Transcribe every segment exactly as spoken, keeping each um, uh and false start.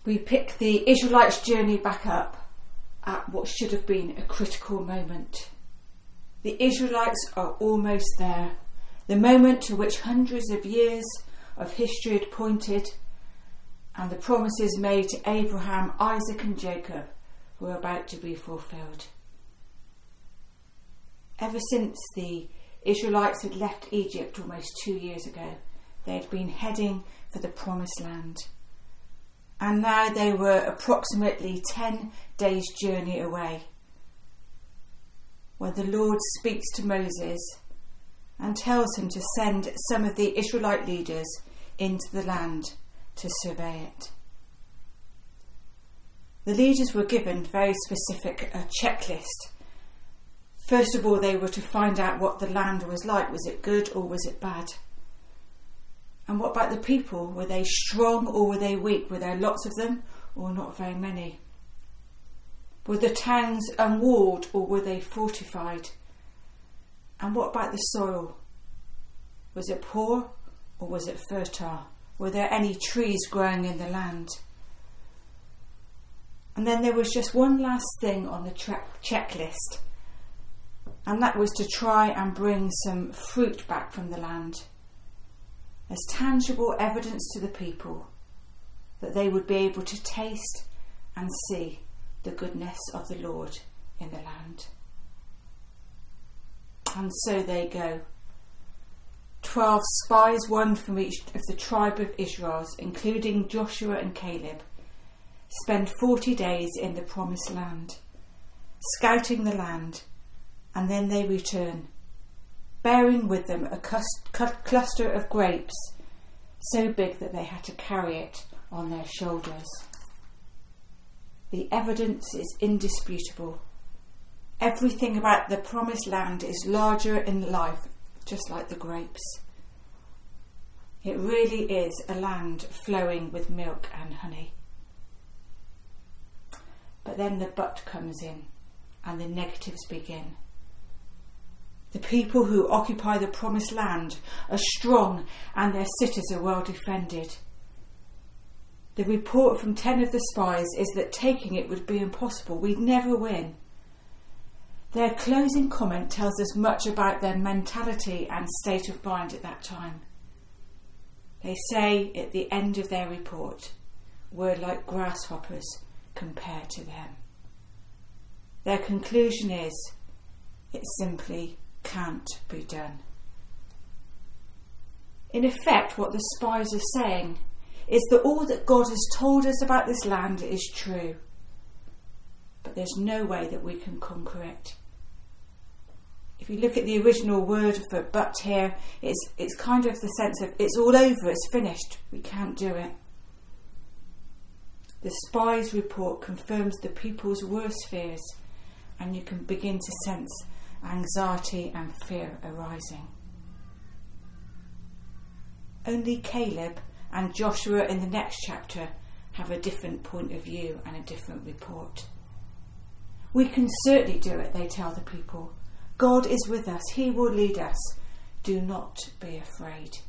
we pick the Israelites' journey back up at what should have been a critical moment. The Israelites are almost there, the moment to which hundreds of years of history had pointed, and the promises made to Abraham, Isaac and Jacob were about to be fulfilled. Ever since the Israelites had left Egypt almost two years ago, they had been heading for the promised land. And now they were approximately ten days' journey away, when the Lord speaks to Moses and tells him to send some of the Israelite leaders into the land to survey it. The leaders were given a very specific uh, checklist. First of all, they were to find out what the land was like. Was it good or was it bad? And what about the people? Were they strong or were they weak? Were there lots of them or not very many? Were the towns unwalled or were they fortified? And what about the soil? Was it poor or was it fertile? Were there any trees growing in the land? And then there was just one last thing on the tra- checklist, and that was to try and bring some fruit back from the land as tangible evidence to the people that they would be able to taste and see the goodness of the Lord in the land. And so they go. Twelve spies, one from each of the tribe of Israel, including Joshua and Caleb, spend forty days in the promised land, scouting the land, and then they return, bearing with them a cluster of grapes so big that they had to carry it on their shoulders. The evidence is indisputable. Everything about the promised land is larger in life, just like the grapes. It really is a land flowing with milk and honey. But then the but comes in and the negatives begin. The people who occupy the promised land are strong and their cities are well defended. The report from ten of the spies is that taking it would be impossible. We'd never win. Their closing comment tells us much about their mentality and state of mind at that time. They say at the end of their report, "We're like grasshoppers compared to them." Their conclusion is, it simply can't be done. In effect, what the spies are saying is that all that God has told us about this land is true, but there's no way that we can conquer it. If you look at the original word for but here, it's, it's kind of the sense of it's all over, it's finished, we can't do it. The spies' report confirms the people's worst fears, and you can begin to sense anxiety and fear arising. Only Caleb and Joshua in the next chapter have a different point of view and a different report. We can certainly do it, they tell the people. God is with us, he will lead us. Do not be afraid.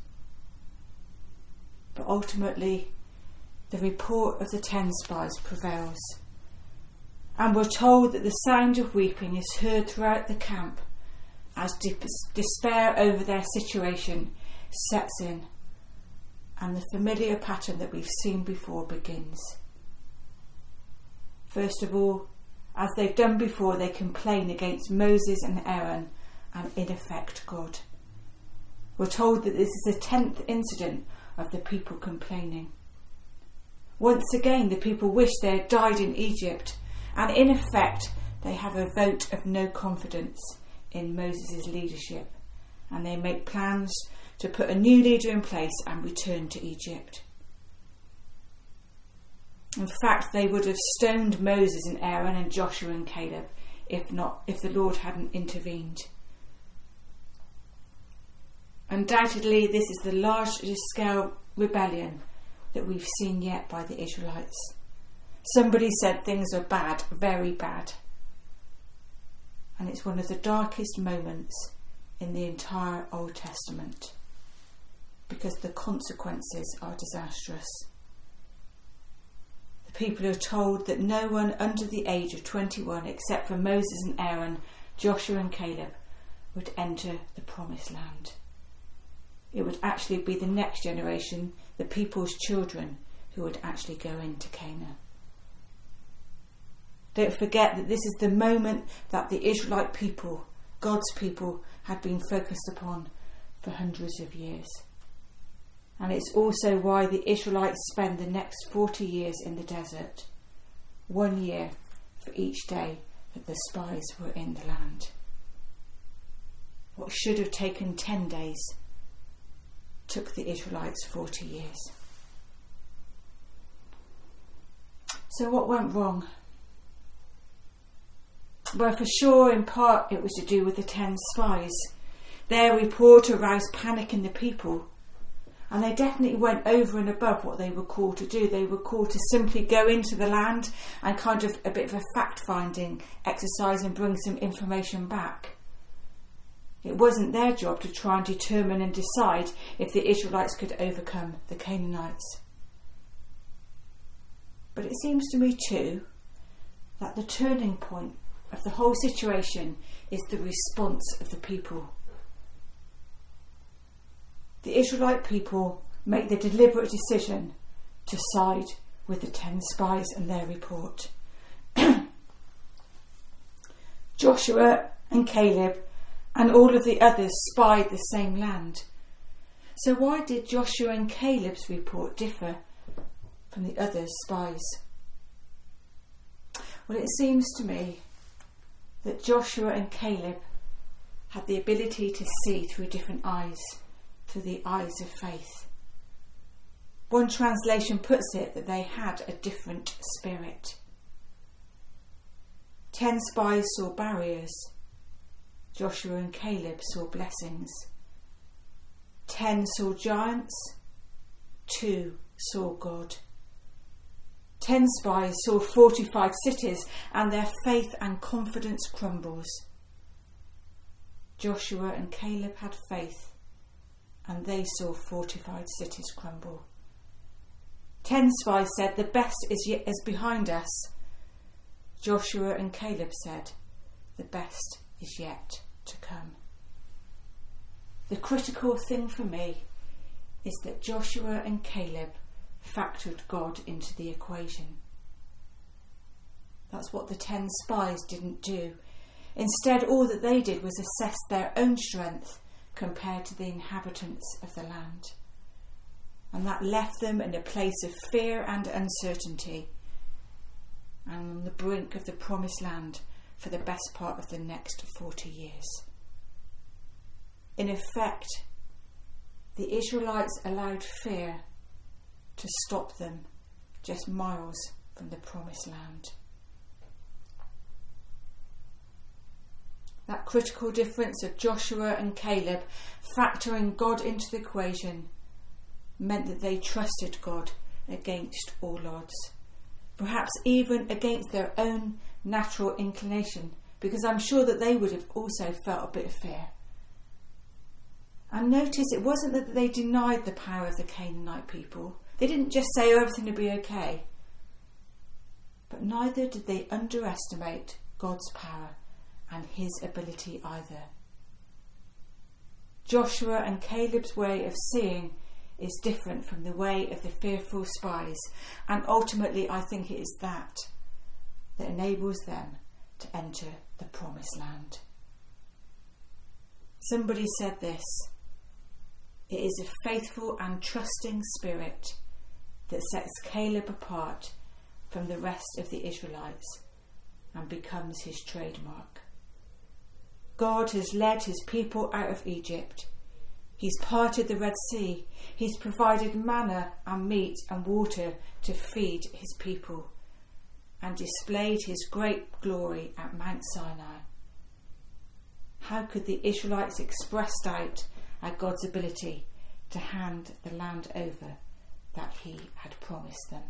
But ultimately, the report of the ten spies prevails, and we're told that the sound of weeping is heard throughout the camp as despair over their situation sets in, and the familiar pattern that we've seen before begins. First of all, as they've done before, they complain against Moses and Aaron and in effect God. We're told that this is the tenth incident of the people complaining. Once again, the people wish they had died in Egypt, and in effect, they have a vote of no confidence in Moses' leadership, and they make plans to put a new leader in place and return to Egypt. In fact, they would have stoned Moses and Aaron and Joshua and Caleb if not, if the Lord hadn't intervened. Undoubtedly, this is the largest scale rebellion that we've seen yet by the Israelites. Somebody said things are bad, very bad. And it's one of the darkest moments in the entire Old Testament, because the consequences are disastrous. The people are told that no one under the age of twenty-one, except for Moses and Aaron, Joshua and Caleb, would enter the promised land. It would actually be the next generation, the people's children, who would actually go into Canaan. Don't forget that this is the moment that the Israelite people, God's people, had been focused upon for hundreds of years. And it's also why the Israelites spend the next forty years in the desert, one year for each day that the spies were in the land. What should have taken ten days took the Israelites forty years. So what went wrong? Well, for sure, in part, it was to do with the ten spies. Their report aroused panic in the people, and they definitely went over and above what they were called to do. They were called to simply go into the land and kind of a bit of a fact-finding exercise and bring some information back. It wasn't their job to try and determine and decide if the Israelites could overcome the Canaanites. But it seems to me too that the turning point of the whole situation is the response of the people. The Israelite people make the deliberate decision to side with the ten spies and their report. Joshua and Caleb and all of the others spied the same land. So why did Joshua and Caleb's report differ from the other spies? Well, it seems to me that Joshua and Caleb had the ability to see through different eyes, through the eyes of faith. One translation puts it that they had a different spirit. Ten spies saw barriers. Joshua and Caleb saw blessings. Ten saw giants. Two saw God. Ten spies saw fortified cities, and their faith and confidence crumbles. Joshua and Caleb had faith, and they saw fortified cities crumble. Ten spies said, "The best is yet is behind us." Joshua and Caleb said, "The best is yet to come." The critical thing for me is that Joshua and Caleb factored God into the equation. That's what the ten spies didn't do. Instead, all that they did was assess their own strength compared to the inhabitants of the land. And that left them in a place of fear and uncertainty, and on the brink of the promised land for the best part of the next forty years. In effect, the Israelites allowed fear to stop them just miles from the promised land. That critical difference of Joshua and Caleb factoring God into the equation meant that they trusted God against all odds, perhaps even against their own natural inclination, because I'm sure that they would have also felt a bit of fear. And notice it wasn't that they denied the power of the Canaanite people. They didn't just say, oh, everything will be okay. But neither did they underestimate God's power and his ability either. Joshua and Caleb's way of seeing is different from the way of the fearful spies, and ultimately I think it is that that enables them to enter the promised land. Somebody said this: it is a faithful and trusting spirit that sets Caleb apart from the rest of the Israelites and becomes his trademark. God has led his people out of Egypt. He's parted the Red Sea. He's provided manna and meat and water to feed his people, and displayed his great glory at Mount Sinai. How could the Israelites express doubt at God's ability to hand the land over that he had promised them?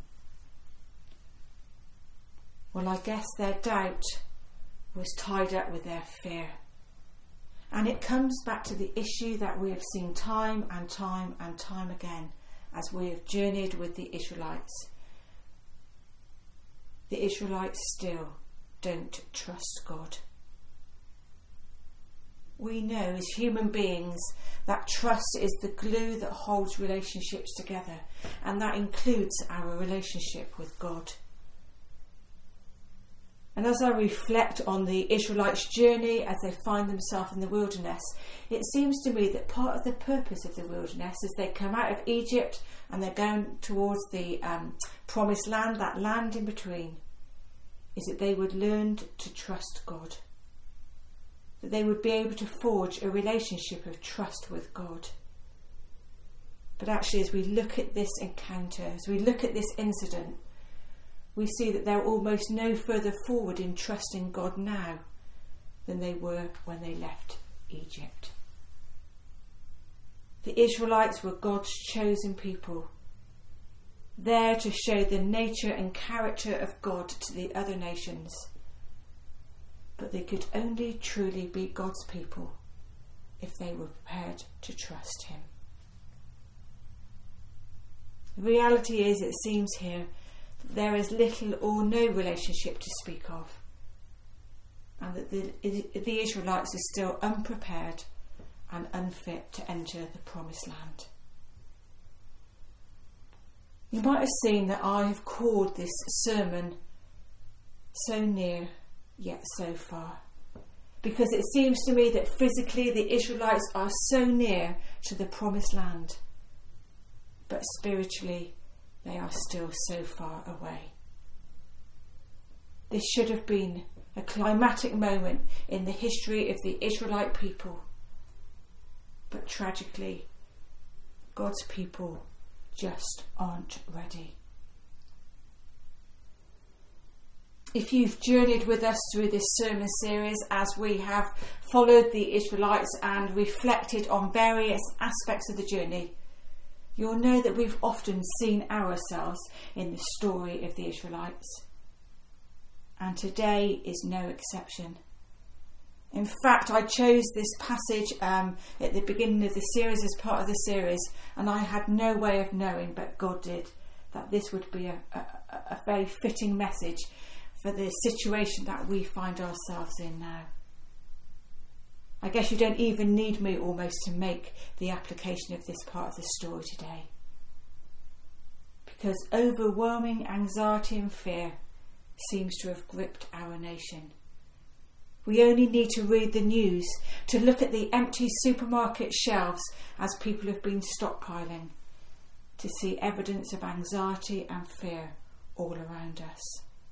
Well, I guess their doubt was tied up with their fear. And it comes back to the issue that we have seen time and time and time again as we have journeyed with the Israelites. the Israelites still don't trust God. We know as human beings that trust is the glue that holds relationships together, and that includes our relationship with God. And as I reflect on the Israelites' journey as they find themselves in the wilderness, it seems to me that part of the purpose of the wilderness is they come out of Egypt and they're going towards the um, promised land, that land in between, is that they would learn to trust God. That they would be able to forge a relationship of trust with God. But actually, as we look at this encounter, as we look at this incident, we see that they're almost no further forward in trusting God now than they were when they left Egypt. The Israelites were God's chosen people, there to show the nature and character of God to the other nations. But they could only truly be God's people if they were prepared to trust him. The reality is, it seems here, that there is little or no relationship to speak of, and that the, the Israelites are still unprepared and unfit to enter the promised land. You might have seen that I have called this sermon So Near Yet So Far, because it seems to me that physically the Israelites are so near to the promised land, but spiritually they are still so far away. This should have been a climatic moment in the history of the Israelite people, but tragically God's people just aren't ready. If you've journeyed with us through this sermon series as we have followed the Israelites and reflected on various aspects of the journey, you'll know that we've often seen ourselves in the story of the Israelites. And today is no exception. In fact, I chose this passage um, at the beginning of the series as part of the series, and I had no way of knowing, but God did, that this would be a, a, a very fitting message for the situation that we find ourselves in now. I guess you don't even need me almost to make the application of this part of the story today. Because overwhelming anxiety and fear seems to have gripped our nation. We only need to read the news, to look at the empty supermarket shelves as people have been stockpiling, to see evidence of anxiety and fear all around us.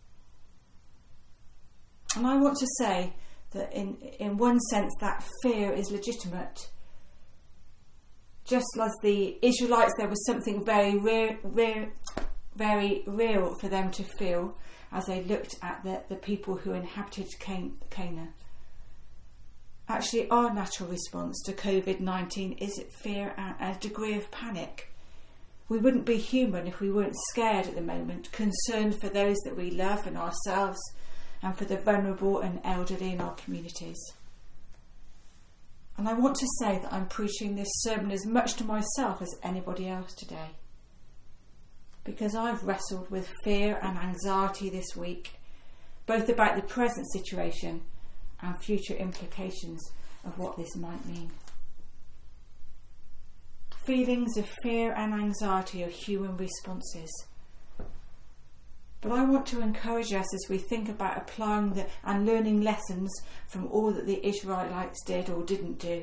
And I want to say that in, in one sense that fear is legitimate. Just as the Israelites, there was something very real, real, very real for them to feel as they looked at the, the people who inhabited Can- Canaan. Actually, our natural response to covid nineteen is fear and a degree of panic. We wouldn't be human if we weren't scared at the moment, concerned for those that we love and ourselves, and for the vulnerable and elderly in our communities. And I want to say that I'm preaching this sermon as much to myself as anybody else today, because I've wrestled with fear and anxiety this week, both about the present situation and future implications of what this might mean. Feelings of fear and anxiety are human responses. But I want to encourage us as we think about applying the, and learning lessons from all that the Israelites did or didn't do.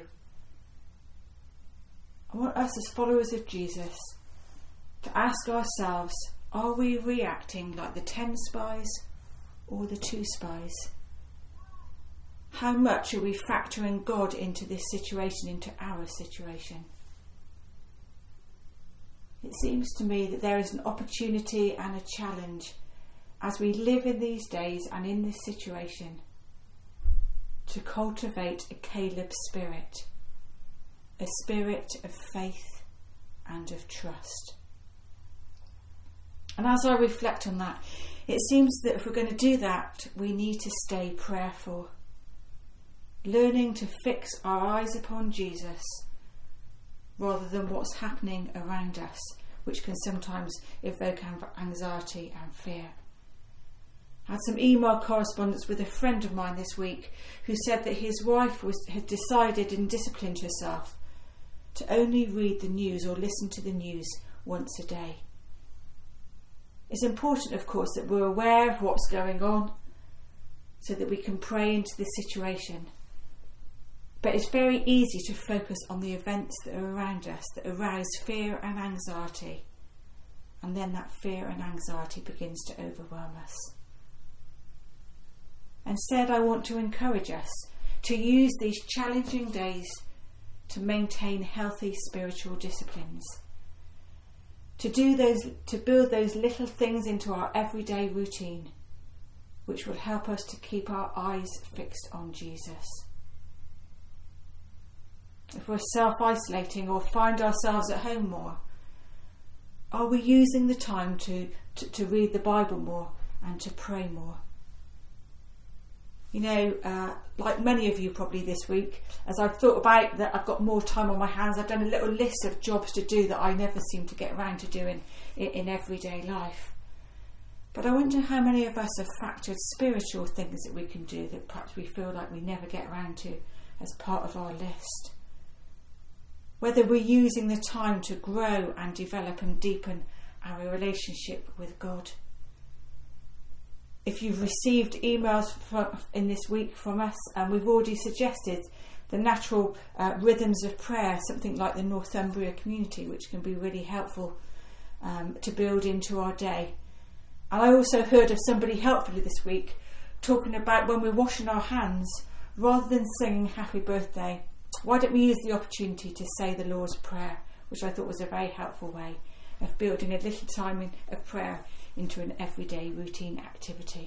I want us as followers of Jesus to ask ourselves, are we reacting like the ten spies or the two spies? How much are we factoring God into this situation, into our situation? It seems to me that there is an opportunity and a challenge as we live in these days and in this situation to cultivate a Caleb spirit, a spirit of faith and of trust. And as I reflect on that, it seems that if we're going to do that, we need to stay prayerful, learning to fix our eyes upon Jesus rather than what's happening around us, which can sometimes evoke anxiety and fear. I had some email correspondence with a friend of mine this week who said that his wife was, had decided and disciplined herself to only read the news or listen to the news once a day. It's important, of course, that we're aware of what's going on so that we can pray into the situation. But it's very easy to focus on the events that are around us that arouse fear and anxiety. And then that fear and anxiety begins to overwhelm us. Instead, I want to encourage us to use these challenging days to maintain healthy spiritual disciplines. To do those, to build those little things into our everyday routine, which will help us to keep our eyes fixed on Jesus. If we're self-isolating or find ourselves at home more, are we using the time to, to, to read the Bible more and to pray more? You know, uh, like many of you probably this week, as I've thought about that I've got more time on my hands, I've done a little list of jobs to do that I never seem to get around to doing in, in everyday life. But I wonder how many of us have factored spiritual things that we can do that perhaps we feel like we never get around to as part of our list. Whether we're using the time to grow and develop and deepen our relationship with God. If you've received emails from, in this week from us, and we've already suggested the natural uh, rhythms of prayer, something like the Northumbria community, which can be really helpful um, to build into our day. And I also heard of somebody helpfully this week talking about when we're washing our hands, rather than singing happy birthday, why don't we use the opportunity to say the Lord's Prayer, which I thought was a very helpful way of building a little time in, of prayer into an everyday routine activity.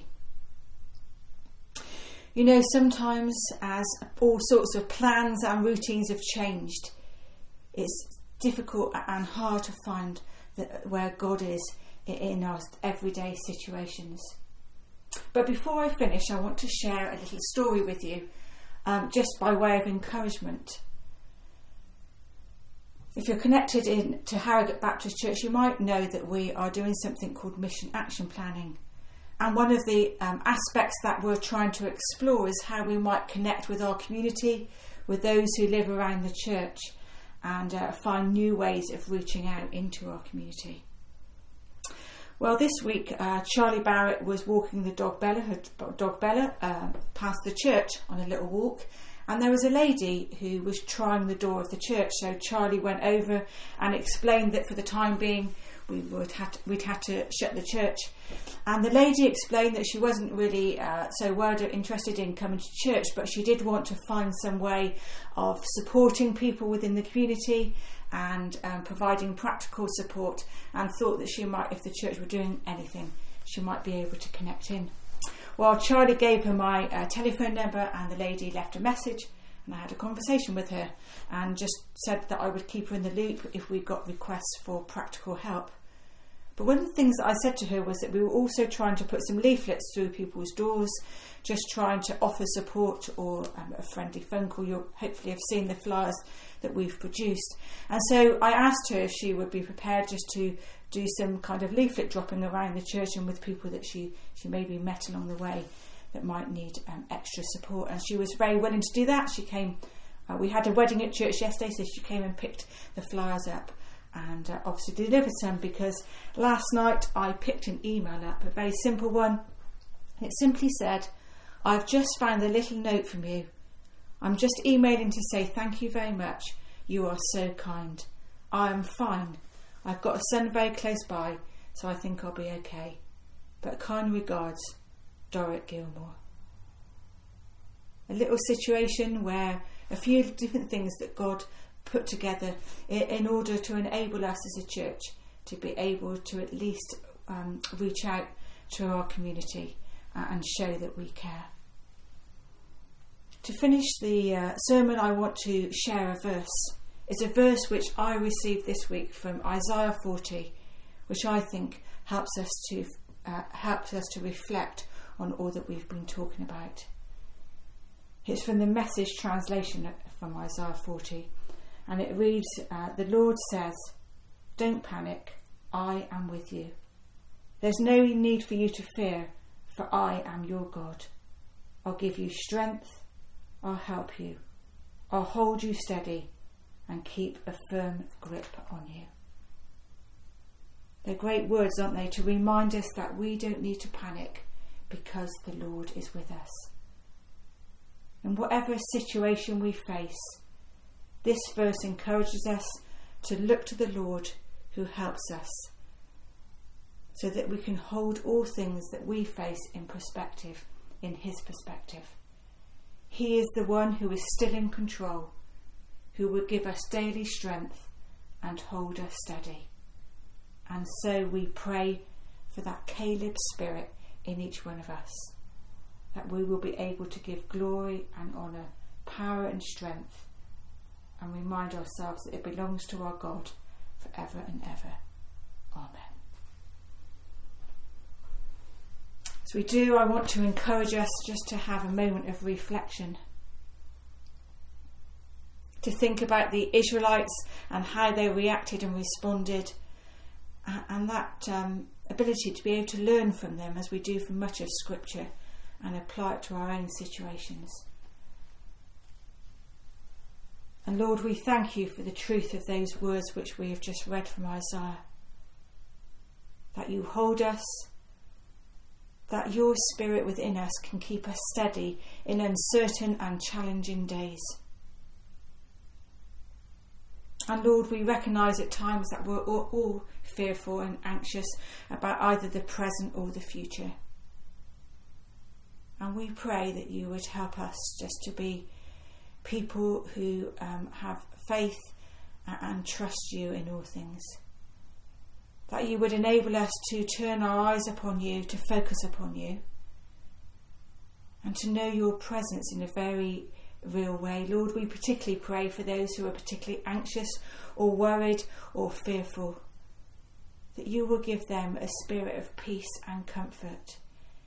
You know, sometimes as all sorts of plans and routines have changed, it's difficult and hard to find that where God is in our everyday situations. But before I finish, I want to share a little story with you, um, just by way of encouragement. If you're connected in to Harrogate Baptist Church, you might know that we are doing something called Mission Action Planning. And one of the um, aspects that we're trying to explore is how we might connect with our community, with those who live around the church, and uh, find new ways of reaching out into our community. Well, this week, uh, Charlie Barrett was walking the dog Bella, her dog Bella, uh, past the church on a little walk. And there was a lady who was trying the door of the church. So Charlie went over and explained that for the time being we would have to, we'd had to shut the church. And the lady explained that she wasn't really uh, so worried or interested in coming to church, but she did want to find some way of supporting people within the community and um, providing practical support, and thought that she might, if the church were doing anything, she might be able to connect in. Well, Charlie gave her my uh, telephone number, and the lady left a message, and I had a conversation with her and just said that I would keep her in the loop if we got requests for practical help. But one of the things that I said to her was that we were also trying to put some leaflets through people's doors, just trying to offer support or um, a friendly phone call. You'll hopefully have seen the flyers that we've produced. And so I asked her if she would be prepared just to do some kind of leaflet dropping around the church and with people that she, she maybe met along the way that might need um, extra support. And she was very willing to do that. She came, uh, we had a wedding at church yesterday, so she came and picked the flyers up and uh, obviously delivered some, because last night I picked an email up, a very simple one. It simply said, "I've just found a little note from you. I'm just emailing to say thank you very much. You are so kind. I am fine. I've got a son very close by, so I think I'll be okay. But kind regards, Dorrit Gilmore." A little situation where a few different things that God put together in order to enable us as a church to be able to at least um, reach out to our community and show that we care. To finish the uh, sermon, I want to share a verse. It's a verse which I received this week from Isaiah forty, which I think helps us to uh, helps us to reflect on all that we've been talking about. It's from the Message translation from Isaiah forty, and it reads, uh, "The Lord says, don't panic, I am with you. There's no need for you to fear, for I am your God. I'll give you strength, I'll help you, I'll hold you steady and keep a firm grip on you. They're great words, aren't they, to remind us that we don't need to panic because the Lord is with us. In whatever situation we face, this verse encourages us to look to the Lord who helps us, so that we can hold all things that we face in perspective, in his perspective. He is the one who is still in control, who will give us daily strength and hold us steady. And so we pray for that Caleb spirit in each one of us, that we will be able to give glory and honour, power and strength, and remind ourselves that it belongs to our God forever and ever. Amen. As we do, I want to encourage us just to have a moment of reflection, to think about the Israelites and how they reacted and responded, and that um, ability to be able to learn from them as we do from much of Scripture and apply it to our own situations. And Lord, we thank you for the truth of those words which we have just read from Isaiah, that you hold us, that your spirit within us can keep us steady in uncertain and challenging days. And Lord, we recognise at times that we're all, all fearful and anxious about either the present or the future. And we pray that you would help us just to be people who um, have faith and trust you in all things. That you would enable us to turn our eyes upon you, to focus upon you, and to know your presence in a very real way. Lord, we particularly pray for those who are particularly anxious or worried or fearful, that you will give them a spirit of peace and comfort,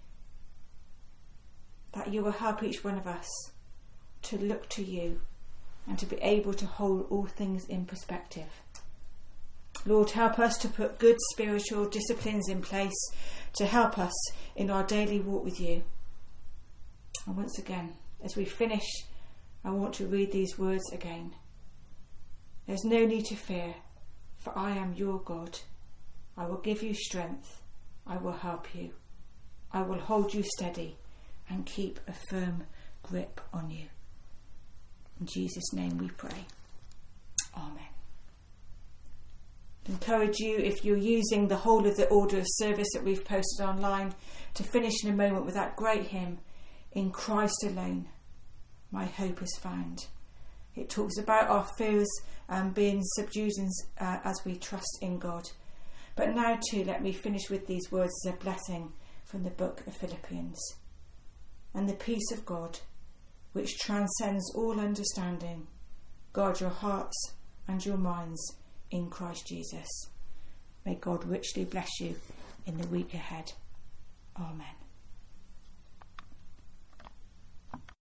that you will help each one of us to look to you and to be able to hold all things in perspective. Lord, help us to put good spiritual disciplines in place to help us in our daily walk with you. And once again, as we finish, I want to read these words again. There's no need to fear, for I am your God. I will give you strength. I will help you. I will hold you steady and keep a firm grip on you. In Jesus' name we pray. Amen. I encourage you, if you're using the whole of the order of service that we've posted online, to finish in a moment with that great hymn, In Christ Alone My Hope Is Found. It talks about our fears um, being subdued in, uh, as we trust in God. But now too, let me finish with these words as a blessing from the book of Philippians. And the peace of God, which transcends all understanding, guard your hearts and your minds in Christ Jesus. May God richly bless you in the week ahead. Amen.